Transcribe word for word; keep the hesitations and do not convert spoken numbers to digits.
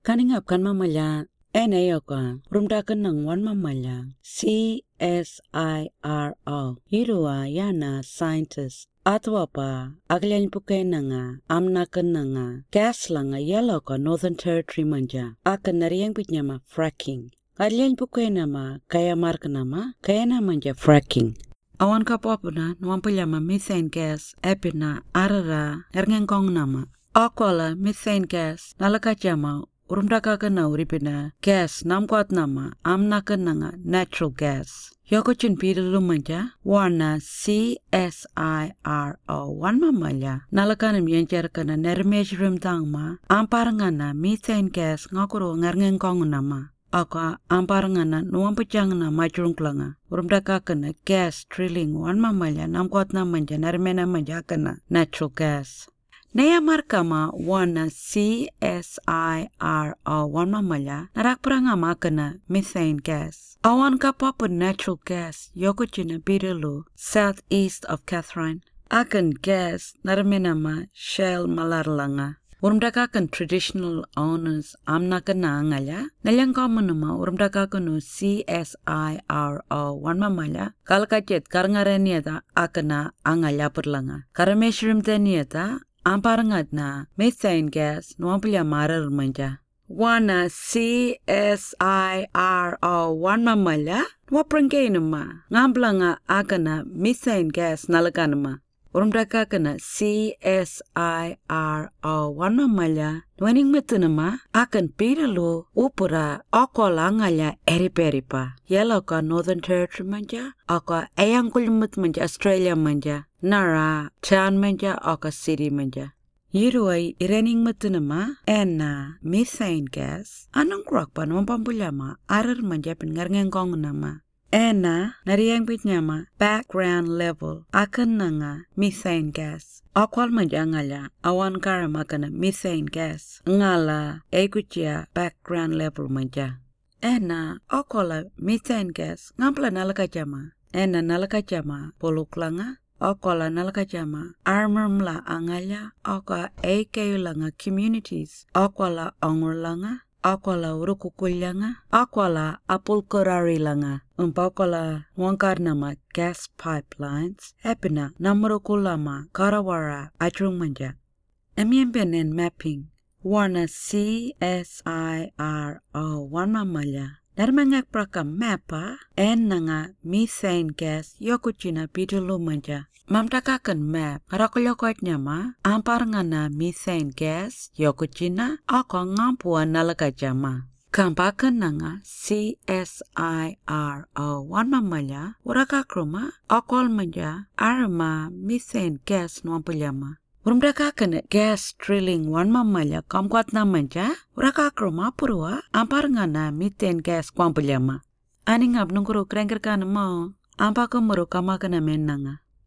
Kaningap kan mamala enayoka rumdakan ng wan mamala C S I R O Hirua yana scientist atwa pa aglan puke nanga amnakan nanga gas langa yellow ka Northern Territory manja akan nariyang pitnyama fracking aglan puke nama kaya mark nama kaya na manja fracking awan ka popuna nuampulama methane gas epina arara erngengkong nama akwala methane gas nalakachama urumdaka kana uripina gas namkwat nama amnaka nanga natural gas yokochin pidulu manja wana C S I R O wan mamaya nalakana miyanjar kana nermejrum tangma amparangana methane gas ngakuro ngarngengkong nama aka amparangana nuampachang na majrungklanga urumdaka kana gas drilling wan mamaya namkwat namanja nermena manja kana natural gas Naya markama wana C S I R O wan mamala narakpranga makana methane gas. Awan ka papa natural gas yokochina bidelu southeast of Catherine. Akan gas narmenama shell malarlanga. Urumdakakan traditional owners amnakana angala. Nalang kamunama urumdakakanu C S I R O wan mamala kalkachet karangaraniata akana angala perlanga. Karameshrim taniata Amparangat na methane gas nuampulya marar manja. Wana C S I R O wan mamala nuaprangkay nama ngamblanga akana methane gas nalakanama. Urumdaka kana C S I R O wan mamala nuaning metunama akan pidalo upura akola ngala eriperipa. Yellow ka Northern Territory manja aka ayang kulmut manja Australia manja. Nara, town manja aka city manja. Yiruay irening matunama ena methane gas anong krok pa naman pampulama arar manja pingarngengkong nama. Ena nariyang pitnyama background level akan nanga methane gas. Akwal manja ngala awan karam akan methane gas ngala ekutia background level manja. Ena akwala methane gas ngampla nalakajama. Ena nalakajama poluklanga. Akwala nalakajama armor mla angala aka eke langa communities akwala angor langa akwala urukukulyanga akwala apulkorari langa umpakwala wangkar nama gas pipelines epina namurukulama karawara ajrung manja emiembenen mapping wana C S I R O wan mamala Narmangak praka mapa en nanga methane gas yokuchina bidulu manja. Mamtakakan map harakolyokot nyama amparangana methane gas yokuchina ako ngampua nalakajama. Kampakan nanga C S I R O wan mamala urakakruma akol manja arama methane gas nuampuyama. Urumdakakan gas drilling wan mamala kamkwat na manja urakakruma purwa amparangana methane gas kwampuyama. Aning abnungkuru krengker kana mo ampa kumuru kamakana menanga.